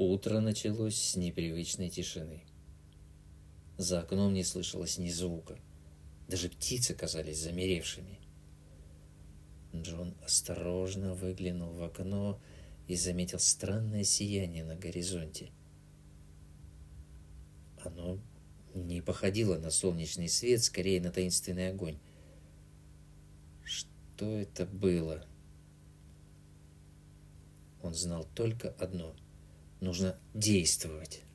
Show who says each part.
Speaker 1: Утро началось с непривычной тишины. За окном не слышалось ни звука. Даже птицы казались замеревшими. Джон осторожно выглянул в окно и заметил странное сияние на горизонте. Оно не походило на солнечный свет, скорее на таинственный огонь. Что это было? Он знал только одно: нужно действовать.